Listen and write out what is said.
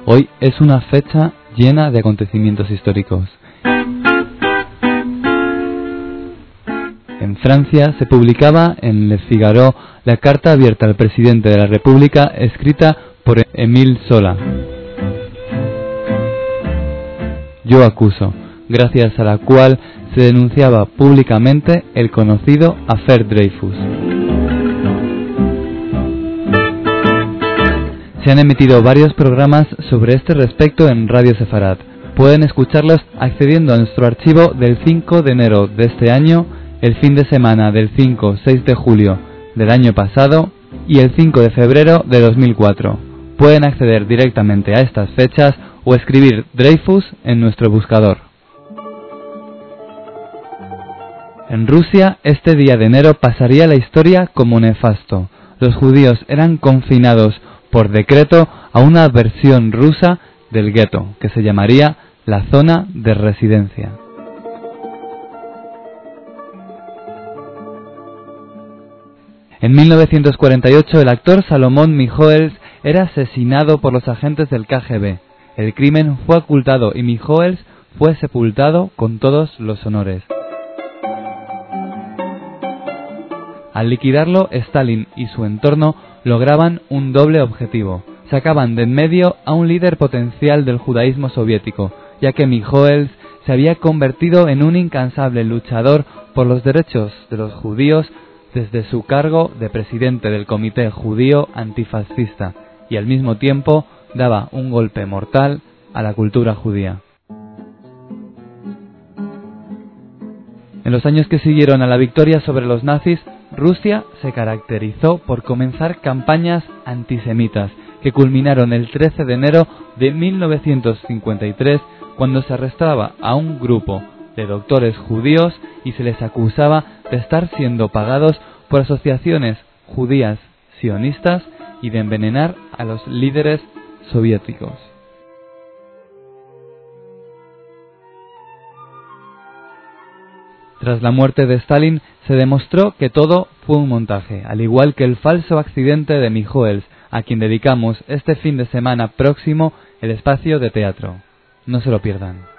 Hoy es una fecha llena de acontecimientos históricos. En Francia se publicaba en Le Figaro la carta abierta al presidente de la República escrita por Émile Zola. Yo acuso, gracias a la cual se denunciaba públicamente el conocido Affaire Dreyfus. Se han emitido varios programas sobre este respecto en Radio Sefarad. Pueden escucharlos accediendo a nuestro archivo del 5 de enero de este año, el fin de semana del 5-6 de julio del año pasado y el 5 de febrero de 2004. Pueden acceder directamente a estas fechas o escribir Dreyfus en nuestro buscador. En Rusia, este día de enero pasaría a la historia como nefasto. Los judíos eran confinados por decreto a una versión rusa del gueto, que se llamaría la zona de residencia. En 1948, el actor Salomón Mijoels era asesinado por los agentes del KGB. El crimen fue ocultado y Mijoels fue sepultado con todos los honores. Al liquidarlo, Stalin y su entorno lograban un doble objetivo. Sacaban de en medio a un líder potencial del judaísmo soviético, ya que Mijoels se había convertido en un incansable luchador por los derechos de los judíos desde su cargo de presidente del Comité Judío Antifascista, y al mismo tiempo daba un golpe mortal a la cultura judía. En los años que siguieron a la victoria sobre los nazis, Rusia se caracterizó por comenzar campañas antisemitas que culminaron el 13 de enero de 1953, cuando se arrestaba a un grupo de doctores judíos y se les acusaba de estar siendo pagados por asociaciones judías sionistas y de envenenar a los líderes soviéticos. Tras la muerte de Stalin, se demostró que todo fue un montaje, al igual que el falso accidente de Mijoels, a quien dedicamos este fin de semana próximo el espacio de teatro. No se lo pierdan.